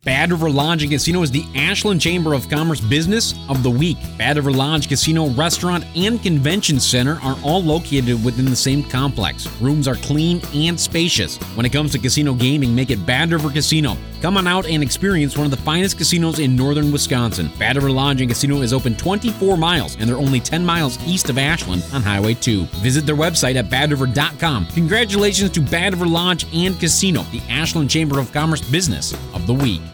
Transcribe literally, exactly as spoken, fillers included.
Bad River Lodge and Casino is the Ashland Chamber of Commerce Business of the Week. Bad River Lodge, Casino, Restaurant, and Convention Center are all located within the same complex. Rooms are clean and spacious. When it comes to casino gaming, make it Bad River Casino. Come on out and experience one of the finest casinos in northern Wisconsin. Bad River Lodge and Casino is open twenty-four miles, and they're only ten miles east of Ashland on Highway two. Visit their website at bad river dot com. Congratulations to Bad River Lodge and Casino, the Ashland Chamber of Commerce Business of the Week.